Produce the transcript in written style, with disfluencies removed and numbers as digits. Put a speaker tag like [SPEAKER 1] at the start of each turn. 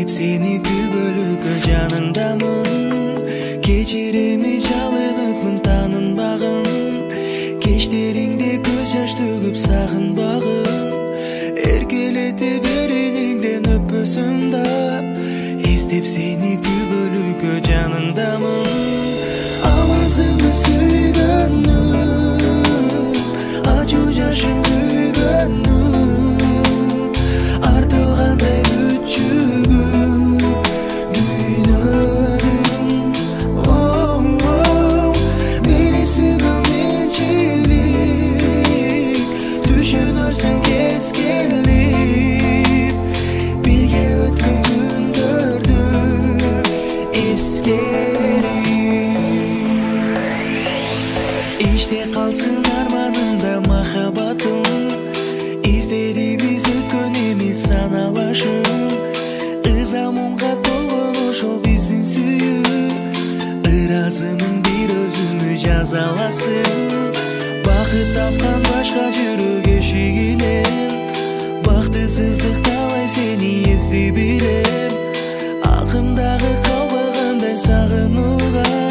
[SPEAKER 1] Эстеп сени түбөлүккө жаныңдамын. Кечиреми жалыныкмын танынбагын. Кечтериңде көз жаш төгүп сагынбагын. Эркелетип эрениңден өппөсүм да. Эстеп сени түбөлүккө жаныңдамын. Амансыңбы сүйгөнүм, ачуу жашым күйгөнүм. Артылгандай бүчүгү дүйнөнүм. Мени сүйгөн менчилик, түшүнөрсүң кез келип. Бирге өткөн күндөрдү эскерип. Иште калсын арманымда махаббатым. Издеди биз өткөн эмес саналашым. Ызамунга толгон ошол биздин сүйүү. Ыраазымын бир өзүмө жазаласың. Бакыт тапкан башка жүрөк эшигинен. Бактысыздык талай сени эсти билем. Акымдагы калбагандай сагынууга.